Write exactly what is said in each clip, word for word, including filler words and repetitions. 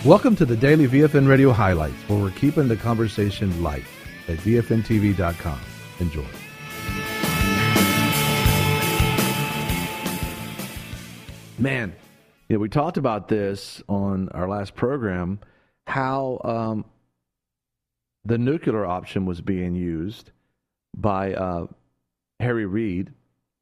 Welcome to the Daily V F N Radio Highlights, where we're keeping the conversation light at V F N T V dot com. Enjoy. Man, you know, we talked about this on our last program, how um, the nuclear option was being used by uh, Harry Reid,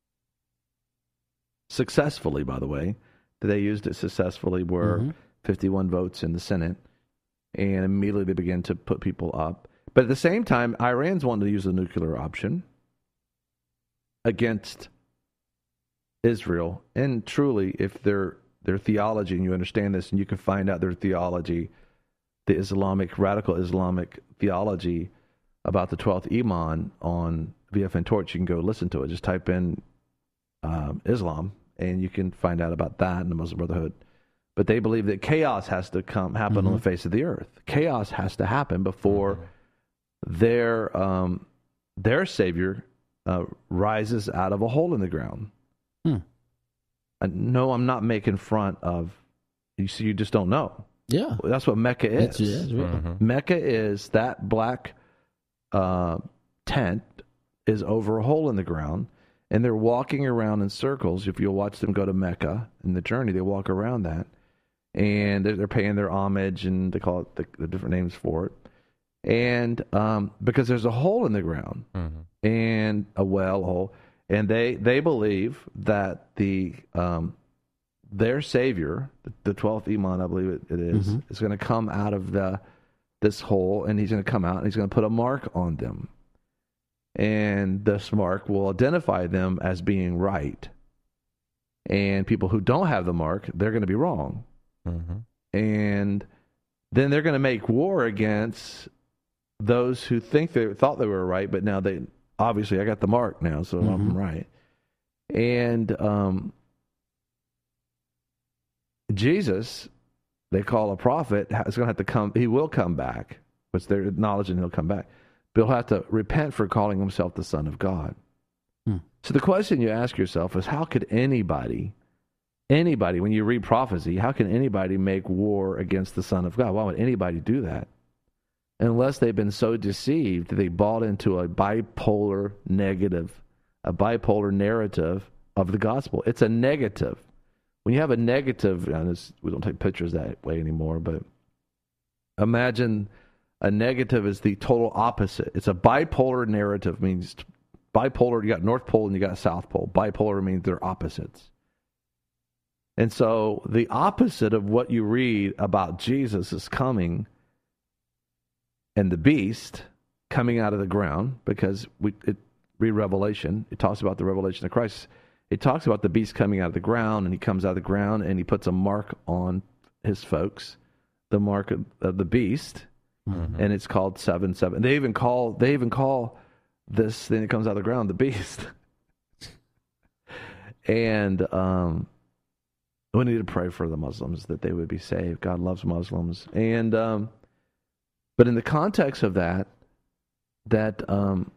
successfully, by the way. They used it successfully, where mm-hmm. fifty-one votes in the Senate, and immediately they began to put people up. But at the same time, Iran's wanting to use the nuclear option against Israel. And truly, if their their theology, and you understand this, and you can find out their theology, the Islamic, radical Islamic theology about the twelfth Imam on V F N Torch, you can go listen to it. Just type in um, Islam, and you can find out about that and the Muslim Brotherhood. But they believe that chaos has to come happen mm-hmm. on the face of the earth. Chaos has to happen before mm-hmm. their um, their Savior uh, rises out of a hole in the ground. Hmm. Uh, no, I'm not making fun of. You see, you just don't know. Yeah, that's what Mecca is. It's, yeah, it's really. mm-hmm. Mecca is that black uh, tent is over a hole in the ground, and they're walking around in circles. If you'll watch them go to Mecca in the journey, they walk around that. And they're, they're paying their homage, and they call it the, the different names for it. And um, because there's a hole in the ground, mm-hmm. and a well hole, and they they believe that the um, their Savior, the, the twelfth Imam, I believe it, it is, mm-hmm. is going to come out of the this hole, and he's going to come out, and he's going to put a mark on them, and this mark will identify them as being right. And people who don't have the mark, they're going to be wrong. Mm-hmm. And then they're going to make war against those who think they thought they were right, but now they obviously I got the mark now, so mm-hmm. I'm right. And um, Jesus, they call a prophet, is going to have to come. He will come back, which they're acknowledging he'll come back. But he'll have to repent for calling himself the Son of God. Hmm. So the question you ask yourself is, how could anybody? Anybody, when you read prophecy, how can anybody make war against the Son of God? Why would anybody do that? Unless they've been so deceived that they bought into a bipolar negative, a bipolar narrative of the gospel. It's a negative. When you have a negative, and this, we don't take pictures that way anymore, but imagine a negative is the total opposite. It's a bipolar narrative, means bipolar, you got North Pole and you got South Pole. Bipolar means they're opposites. And so the opposite of what you read about Jesus is coming, and the beast coming out of the ground, because we it, read Revelation, it talks about the revelation of Christ. It talks about the beast coming out of the ground, and he comes out of the ground, and he puts a mark on his folks, the mark of, of the beast, mm-hmm. and it's called seven seven. They even call they even call this thing that comes out of the ground the beast. and um. We need to pray for the Muslims that they would be saved. God loves Muslims. And um, but in the context of that, that um,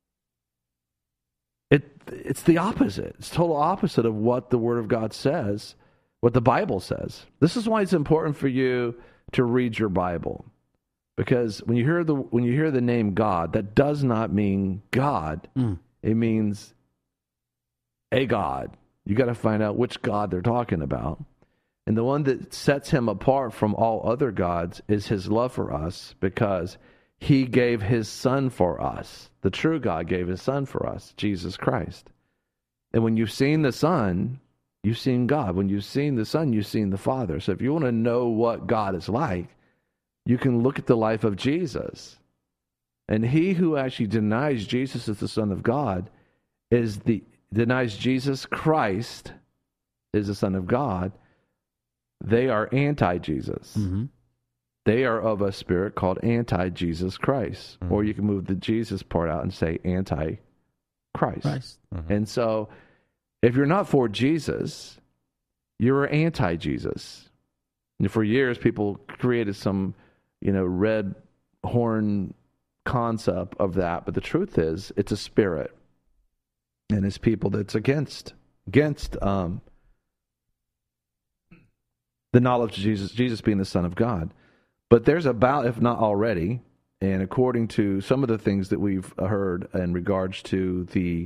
it it's the opposite. It's total opposite of what the Word of God says, what the Bible says. This is why it's important for you to read your Bible, because when you hear the when you hear the name God, that does not mean God. Mm. It means a God. You got to find out which God they're talking about. And the one that sets him apart from all other gods is his love for us, because he gave his son for us. The true God gave his son for us, Jesus Christ. And when you've seen the Son, you've seen God. When you've seen the Son, you've seen the Father. So if you want to know what God is like, you can look at the life of Jesus. And he who actually denies Jesus as the Son of God is the denies Jesus Christ is the Son of God, they are anti-Jesus. Mm-hmm. They are of a spirit called anti-Jesus Christ. Mm-hmm. Or you can move the Jesus part out and say anti-Christ. Christ. Mm-hmm. And so if you're not for Jesus, you're anti-Jesus. And for years, people created some, you know, red horn concept of that. But the truth is, it's a spirit. And it's people that's against against um, the knowledge of Jesus, Jesus being the Son of God. But there's about, if not already, and according to some of the things that we've heard in regards to the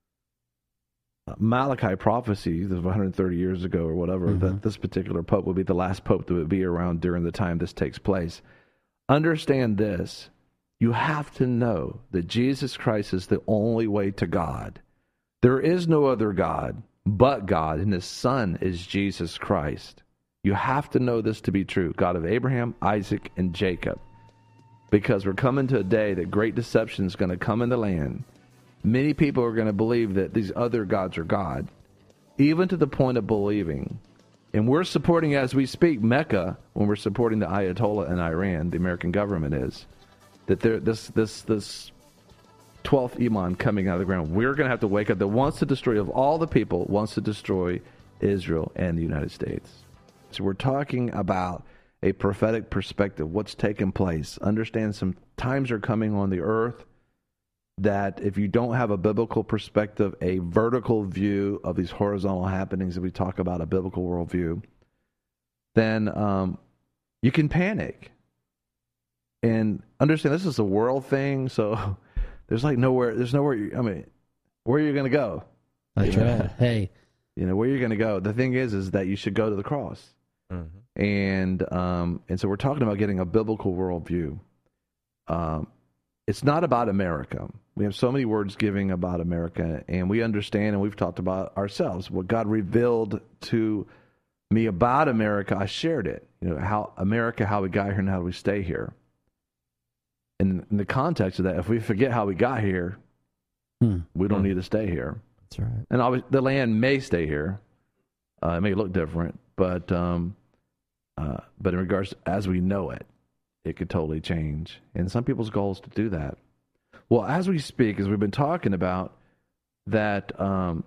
Malachi prophecies of one hundred thirty years ago or whatever, mm-hmm. that this particular pope will be the last pope that would be around during the time this takes place. Understand this. You have to know that Jesus Christ is the only way to God. There is no other God but God, and his Son is Jesus Christ. You have to know this to be true. God of Abraham, Isaac, and Jacob. Because we're coming to a day that great deception is going to come in the land. Many people are going to believe that these other gods are God, even to the point of believing. And we're supporting, as we speak, Mecca, when we're supporting the Ayatollah in Iran, the American government is, that there, this this this twelfth Imam coming out of the ground, we're going to have to wake up that wants to destroy, of all the people, wants to destroy Israel and the United States. So we're talking about a prophetic perspective, what's taking place. Understand some times are coming on the earth that if you don't have a biblical perspective, a vertical view of these horizontal happenings that we talk about, a biblical worldview, then um, you can panic. And understand this is a world thing, so there's like nowhere, there's nowhere, you, I mean, where are you going to go? That's you right. know? Hey. You know, where you're going to go. The thing is, is that you should go to the cross. Mm-hmm. And um, and so we're talking about getting a biblical worldview. Um, it's not about America. We have so many words giving about America, and we understand, and we've talked about ourselves. What God revealed to me about America, I shared it. You know, how America, how we got here, and how do we stay here. And in the context of that, if we forget how we got here, hmm. we don't hmm. need to stay here. That's right. And always, the land may stay here. Uh, it may look different, but um, uh, but in regards to, as we know it, it could totally change. And some people's goal is to do that. Well, as we speak, as we've been talking about that, um,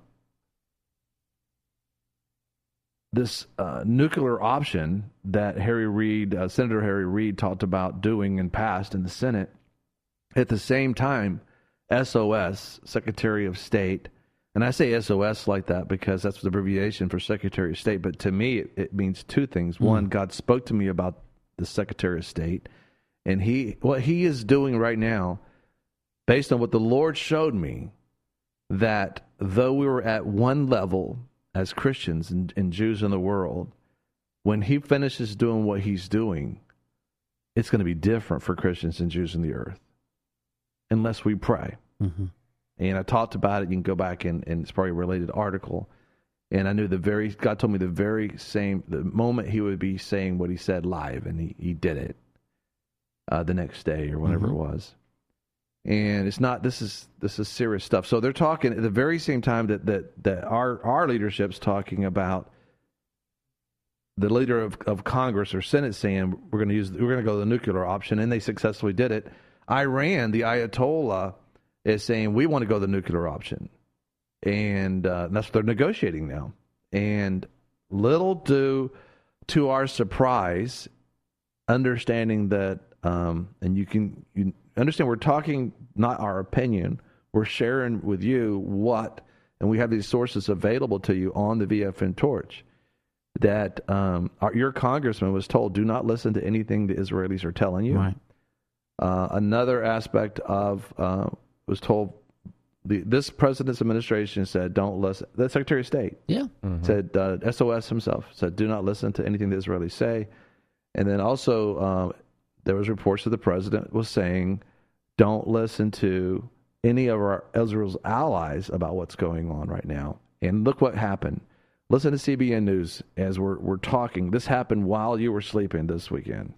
this uh, nuclear option that Harry Reid, uh, Senator Harry Reid, talked about doing and passed in the Senate. At the same time, S O S, Secretary of State, and I say S O S like that because that's the abbreviation for Secretary of State, but to me it, it means two things. Mm. One, God spoke to me about the Secretary of State, and he what he is doing right now, based on what the Lord showed me, that though we were at one level as Christians and, and Jews in the world, when he finishes doing what he's doing, it's going to be different for Christians and Jews in the earth, unless we pray. Mm-hmm. And I talked about it. You can go back and, and it's probably a related article. And I knew the very, God told me the very same, the moment he would be saying what he said live, and he, he did it uh, the next day or whenever mm-hmm. it was. And it's not, this is this is serious stuff. So they're talking at the very same time that that, that our, our leadership's talking about the leader of, of Congress or Senate saying we're going to use, we're going to go to the nuclear option, and they successfully did it. Iran, the Ayatollah, is saying we want to go the nuclear option. And uh, that's what they're negotiating now. And little do, to our surprise, understanding that, um, and you can you understand we're talking not our opinion, we're sharing with you what, and we have these sources available to you on the V F N Torch, that um, our, your congressman was told, do not listen to anything the Israelis are telling you. Right. Uh, another aspect of... Uh, was told the, this president's administration said don't listen. The Secretary of State yeah. mm-hmm. said uh, S O S himself said do not listen to anything the Israelis say. And then also uh, there was reports that the president was saying don't listen to any of our Israel's allies about what's going on right now. And look what happened. Listen to C B N News as we're we're talking. This happened while you were sleeping this weekend.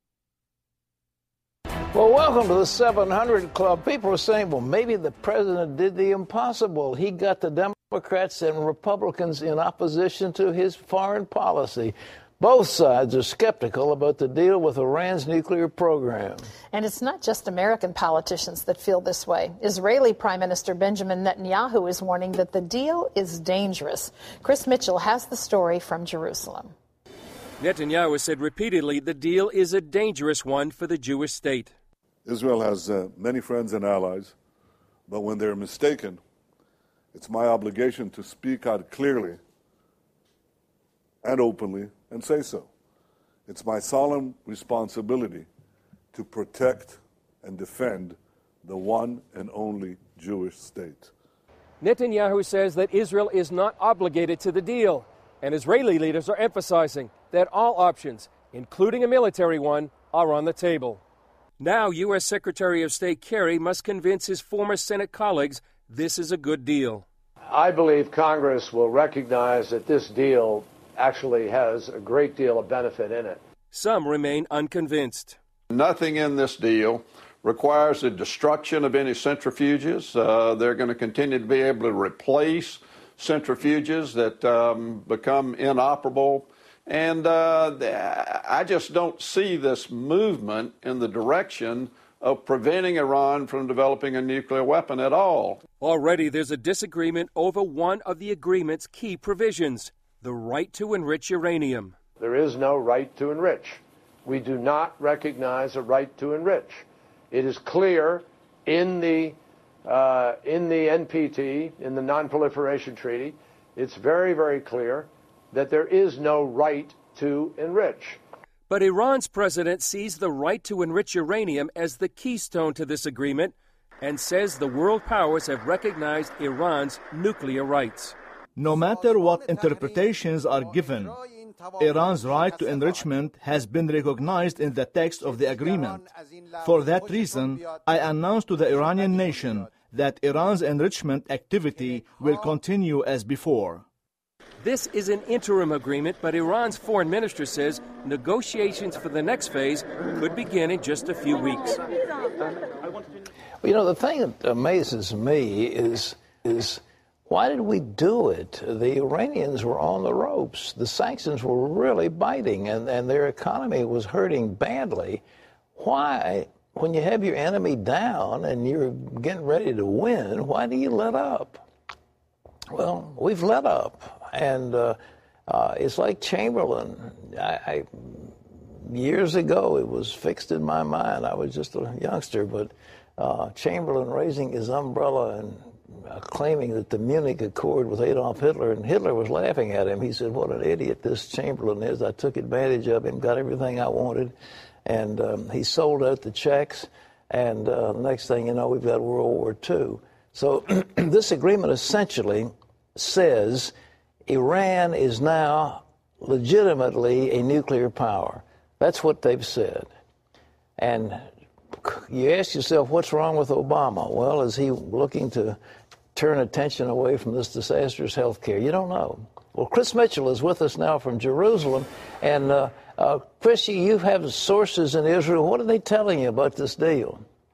Well, welcome to the seven hundred Club. People are saying, well, maybe the president did the impossible. He got the Democrats and Republicans in opposition to his foreign policy. Both sides are skeptical about the deal with Iran's nuclear program. And it's not just American politicians that feel this way. Israeli Prime Minister Benjamin Netanyahu is warning that the deal is dangerous. Chris Mitchell has the story from Jerusalem. Netanyahu has said repeatedly the deal is a dangerous one for the Jewish state. Israel has uh, many friends and allies, but when they're mistaken, it's my obligation to speak out clearly and openly and say so. It's my solemn responsibility to protect and defend the one and only Jewish state. Netanyahu says that Israel is not obligated to the deal, and Israeli leaders are emphasizing that all options, including a military one, are on the table. Now, U S. Secretary of State Kerry must convince his former Senate colleagues this is a good deal. I believe Congress will recognize that this deal actually has a great deal of benefit in it. Some remain unconvinced. Nothing in this deal requires the destruction of any centrifuges. Uh, they're going to continue to be able to replace centrifuges that um, become inoperable. And uh, I just don't see this movement in the direction of preventing Iran from developing a nuclear weapon at all. Already there's a disagreement over one of the agreement's key provisions, the right to enrich uranium. There is no right to enrich. We do not recognize a right to enrich. It is clear in the uh, in the N P T, in the Non-Proliferation Treaty, it's very, very clear that there is no right to enrich. But Iran's president sees the right to enrich uranium as the keystone to this agreement and says the world powers have recognized Iran's nuclear rights. No matter what interpretations are given, Iran's right to enrichment has been recognized in the text of the agreement. For that reason, I announce to the Iranian nation that Iran's enrichment activity will continue as before. This is an interim agreement, but Iran's foreign minister says negotiations for the next phase could begin in just a few weeks. Well, you know, the thing that amazes me is is why did we do it? The Iranians were on the ropes. The sanctions were really biting, and, and their economy was hurting badly. Why, when you have your enemy down and you're getting ready to win, why do you let up? Well, we've let up. And uh, uh, it's like Chamberlain. I, I, years ago, it was fixed in my mind. I was just a youngster, but uh, Chamberlain raising his umbrella and uh, claiming that the Munich Accord with Adolf Hitler, and Hitler was laughing at him. He said, "What an idiot this Chamberlain is. I took advantage of him, got everything I wanted." And um, he sold out the Czechs, and uh, next thing you know, we've got World War Two. So this agreement essentially says Iran is now legitimately a nuclear power. That's what they've said. And you ask yourself, what's wrong with Obama? Well, is he looking to turn attention away from this disastrous health care? You don't know. Well, Chris Mitchell is with us now from Jerusalem. And, uh, uh, Chris, you have sources in Israel. What are they telling you about this deal?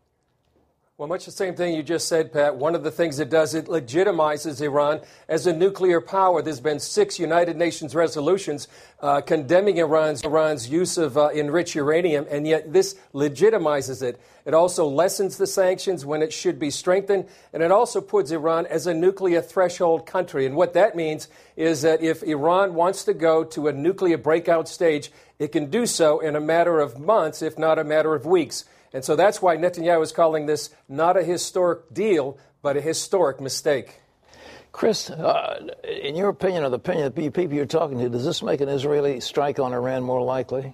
Well, much the same thing you just said, Pat. One of the things it does, it legitimizes Iran as a nuclear power. There's been six United Nations resolutions uh, condemning Iran's, Iran's use of uh, enriched uranium, and yet this legitimizes it. It also lessens the sanctions when it should be strengthened, and it also puts Iran as a nuclear threshold country. And what that means is that if Iran wants to go to a nuclear breakout stage, it can do so in a matter of months, if not a matter of weeks. And so that's why Netanyahu is calling this not a historic deal, but a historic mistake. Chris, uh, in your opinion, or the opinion of the people you're talking to, does this make an Israeli strike on Iran more likely?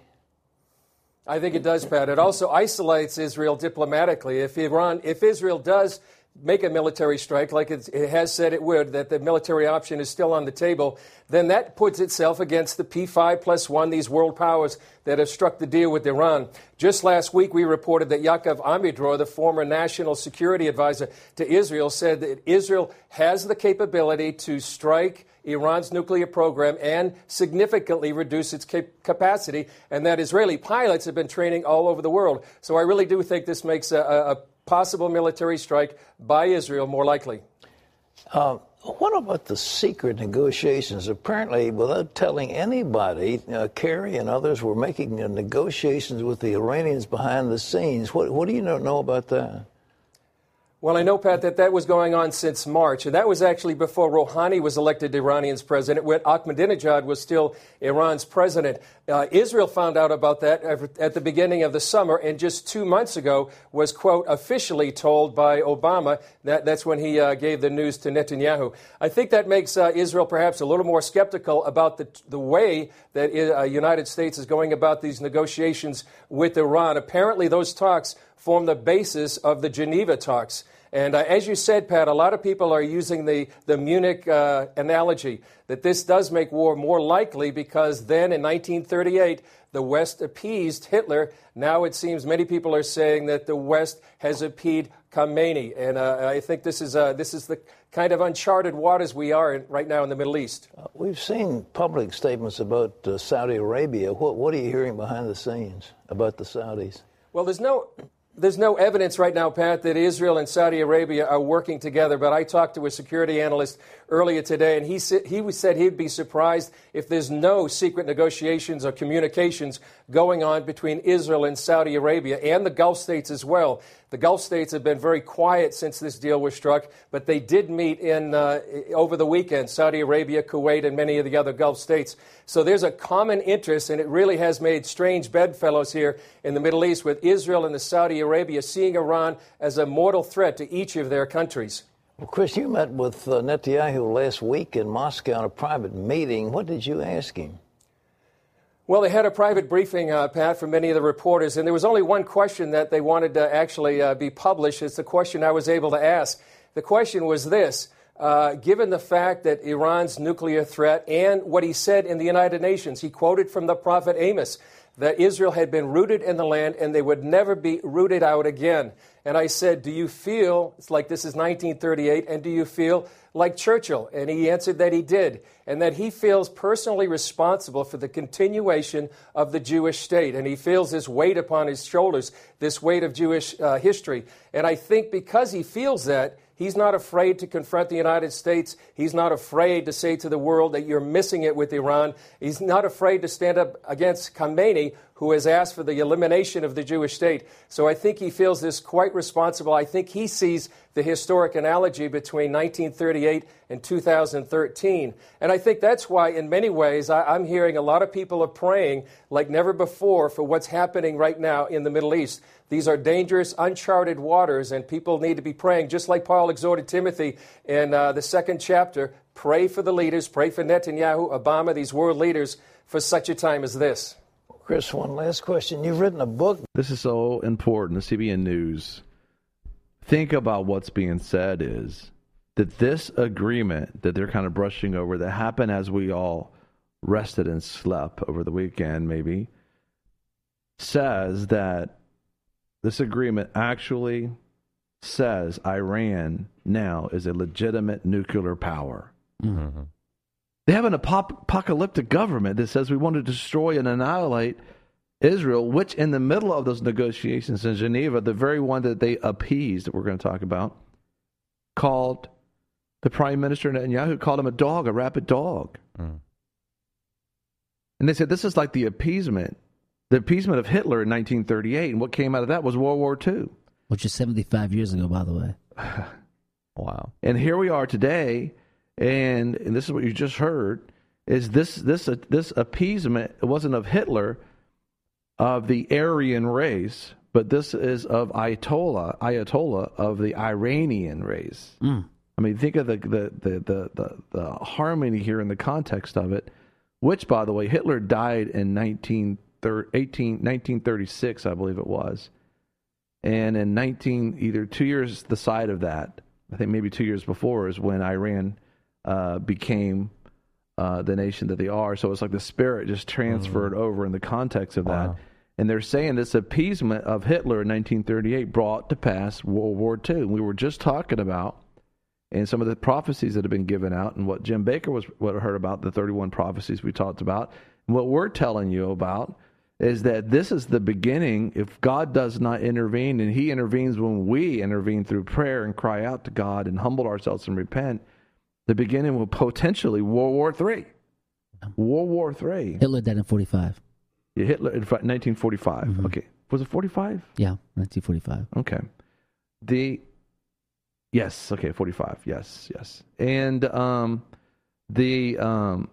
I think it does, Pat. It also isolates Israel diplomatically. If Iran, if Israel does make a military strike, like it has said it would, that the military option is still on the table, then that puts itself against the P five plus one, these world powers that have struck the deal with Iran. Just last week, we reported that Yaakov Amidror, the former national security advisor to Israel, said that Israel has the capability to strike Iran's nuclear program and significantly reduce its cap- capacity, and that Israeli pilots have been training all over the world. So I really do think this makes a, a possible military strike by Israel more likely. Uh, what about the secret negotiations? Apparently, without telling anybody, uh, Kerry and others were making uh, negotiations with the Iranians behind the scenes. What, what do you know about that? Well, I know, Pat, that that was going on since March, and that was actually before Rouhani was elected Iranian's president, when Ahmadinejad was still Iran's president. Uh, Israel found out about that at the beginning of the summer, and just two months ago was, quote, officially told by Obama. That, that's when he uh, gave the news to Netanyahu. I think that makes uh, Israel perhaps a little more skeptical about the, the way that the uh, United States is going about these negotiations with Iran. Apparently, those talks form the basis of the Geneva talks. And uh, as you said, Pat, a lot of people are using the, the Munich uh, analogy that this does make war more likely because then in nineteen thirty-eight, the West appeased Hitler. Now it seems many people are saying that the West has appeased Khomeini. And uh, I think this is, uh, this is the kind of uncharted waters we are in right now in the Middle East. Uh, we've seen public statements about uh, Saudi Arabia. What, what are you hearing behind the scenes about the Saudis? Well, there's no... There's no evidence right now, Pat, that Israel and Saudi Arabia are working together, but I talked to a security analyst earlier today, and he said, he said he'd be surprised if there's no secret negotiations or communications going on between Israel and Saudi Arabia and the Gulf states as well. The Gulf states have been very quiet since this deal was struck, but they did meet in uh, over the weekend, Saudi Arabia, Kuwait, and many of the other Gulf states. So there's a common interest, and it really has made strange bedfellows here in the Middle East with Israel and the Saudi Arabia seeing Iran as a mortal threat to each of their countries. Well, Chris, you met with uh, Netanyahu last week in Moscow in a private meeting. What did you ask him? Well, they had a private briefing, uh, Pat, for many of the reporters, and there was only one question that they wanted to actually uh, be published. It's the question I was able to ask. The question was this. Uh, given the fact that Iran's nuclear threat and what he said in the United Nations, he quoted from the prophet Amos, that Israel had been rooted in the land and they would never be rooted out again. And I said, do you feel, it's like this is nineteen thirty-eight, and do you feel like Churchill? And he answered that he did, and that he feels personally responsible for the continuation of the Jewish state. And he feels this weight upon his shoulders, this weight of Jewish uh, history. And I think because he feels that, he's not afraid to confront the United States. He's not afraid to say to the world that you're missing it with Iran. He's not afraid to stand up against Khomeini, who has asked for the elimination of the Jewish state. So I think he feels this quite responsible. I think he sees the historic analogy between nineteen thirty-eight and two thousand thirteen. And I think that's why, in many ways, I, I'm hearing a lot of people are praying like never before for what's happening right now in the Middle East. These are dangerous, uncharted waters, and people need to be praying, just like Paul exhorted Timothy in uh, the second chapter. Pray for the leaders, pray for Netanyahu, Obama, these world leaders, for such a time as this. Chris, one last question. You've written a book. This is so important. The C B N News. Think about what's being said is that this agreement that they're kind of brushing over that happened as we all rested and slept over the weekend maybe says that this agreement actually says Iran now is a legitimate nuclear power. Mm-hmm. They have an apop- apocalyptic government that says we want to destroy and annihilate Israel, which in the middle of those negotiations in Geneva, the very one that they appeased, that we're going to talk about, called the Prime Minister Netanyahu, called him a dog, a rabid dog. Mm. And they said this is like the appeasement, the appeasement of Hitler in nineteen thirty-eight, and what came out of that was World War Two. Which is seventy-five years ago, by the way. Wow. And here we are today, and, and this is what you just heard, is this this uh, this appeasement, it wasn't of Hitler, of the Aryan race, but this is of Ayatollah, Ayatollah of the Iranian race. Mm. I mean, think of the the, the the the the harmony here in the context of it, which, by the way, Hitler died in nineteen thirty-six, I believe it was. And in nineteen, either two years the side of that, I think maybe two years before, is when Iran uh, became uh, the nation that they are. So it's like the spirit just transferred mm. over in the context of wow. that. And they're saying this appeasement of Hitler in nineteen thirty-eight brought to pass World War Two. And we were just talking about, and some of the prophecies that have been given out, and what Jim Baker was what I heard about, the thirty-one prophecies we talked about. And what we're telling you about is that this is the beginning. If God does not intervene, and he intervenes when we intervene through prayer and cry out to God and humble ourselves and repent, the beginning will potentially World War Three. World War Three. Hitler died in forty-five. Yeah, Hitler in nineteen forty-five. Mm-hmm. Okay. Was it forty-five? Yeah, nineteen forty-five. Okay. The Yes. Okay. forty-five. Yes. Yes. And um, the um,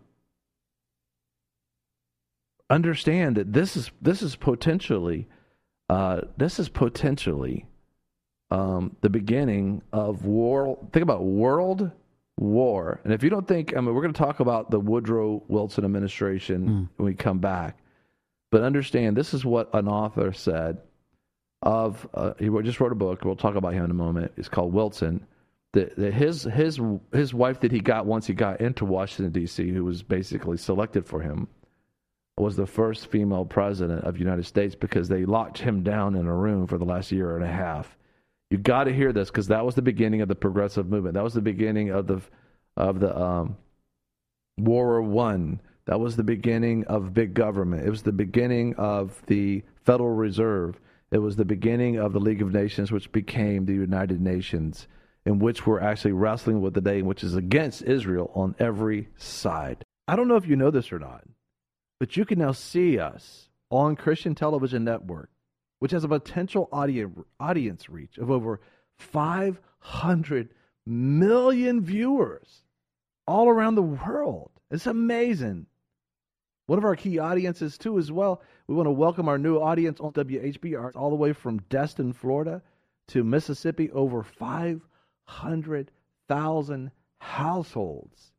understand that this is this is potentially uh, this is potentially um, the beginning of war. Think about world war. And if you don't think, I mean, we're going to talk about the Woodrow Wilson administration mm. when we come back. But understand, this is what an author said. Of uh, he just wrote a book. We'll talk about him in a moment. It's called Wilson. The, the, his his his wife that he got once he got into Washington D C, who was basically selected for him, was the first female president of the United States because they locked him down in a room for the last year and a half. You got to hear this because that was the beginning of the progressive movement. That was the beginning of the of the um, World War One. That was the beginning of big government. It was the beginning of the Federal Reserve. It was the beginning of the League of Nations, which became the United Nations, in which we're actually wrestling with today, which is against Israel on every side. I don't know if you know this or not, but you can now see us on Christian Television Network, which has a potential audience audience reach of over five hundred million viewers all around the world. It's amazing. One of our key audiences, too, as well. We want to welcome our new audience on W H B R all the way from Destin, Florida to Mississippi, over five hundred thousand households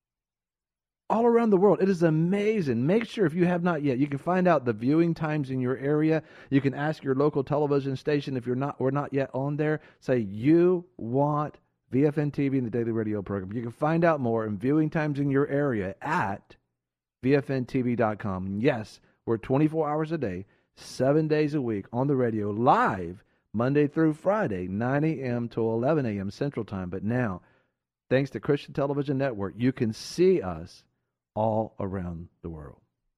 all around the world. It is amazing. Make sure, if you have not yet, you can find out the viewing times in your area. You can ask your local television station if you're not or not yet on there. Say you want V F N T V and the Daily Radio program. You can find out more and viewing times in your area at V F N T V dot com. Yes, we're twenty-four hours a day, seven days a week on the radio, live Monday through Friday, nine a.m. to eleven a.m. Central Time. But now, thanks to Christian Television Network, you can see us all around the world.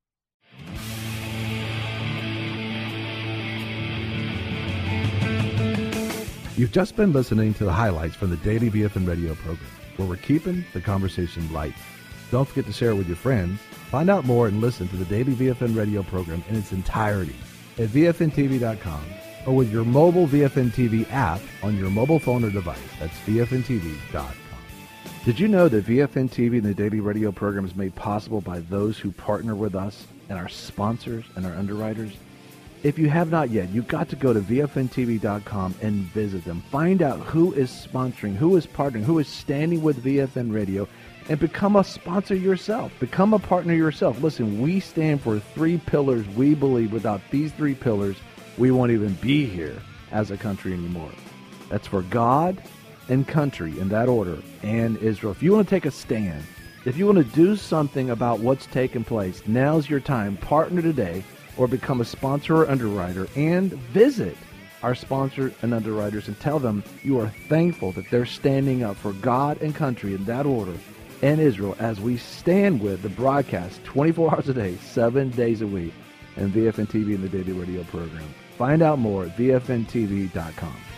You've just been listening to the highlights from the Daily V F N Radio program, where we're keeping the conversation light. Don't forget to share it with your friends. Find out more and listen to the Daily V F N Radio program in its entirety at V F N T V dot com or with your mobile V F N T V app on your mobile phone or device. That's V F N T V dot com. Did you know that V F N T V and the Daily Radio program is made possible by those who partner with us and our sponsors and our underwriters? If you have not yet, you've got to go to V F N T V dot com and visit them. Find out who is sponsoring, who is partnering, who is standing with V F N Radio, and become a sponsor yourself. Become a partner yourself. Listen, we stand for three pillars. We believe without these three pillars, we won't even be here as a country anymore. That's for God and country in that order, and Israel. If you want to take a stand, if you want to do something about what's taking place, now's your time. Partner today or become a sponsor or underwriter and visit our sponsors and underwriters and tell them you are thankful that they're standing up for God and country in that order and Israel as we stand with the broadcast twenty-four hours a day, seven days a week, and V F N T V and the Daily Radio program. Find out more at V F N T V dot com.